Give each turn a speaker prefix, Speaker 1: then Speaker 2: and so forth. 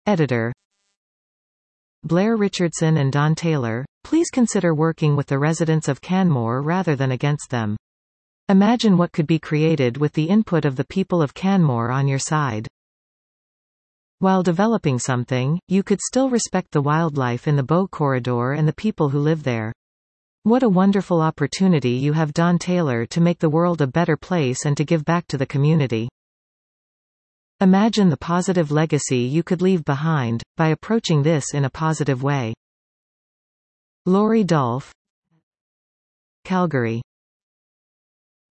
Speaker 1: Editor Blair Richardson and Don Taylor, please consider working with the residents of Canmore rather than against them. Imagine what could be created with the input of the people of Canmore on your side. While developing something, you could still respect the wildlife in the Bow Corridor and the people who live there. What a wonderful opportunity you have, Don Taylor, to make the world a better place and to give back to the community. Imagine the positive legacy you could leave behind, by approaching this in a positive way. Laurie Dolph, Calgary.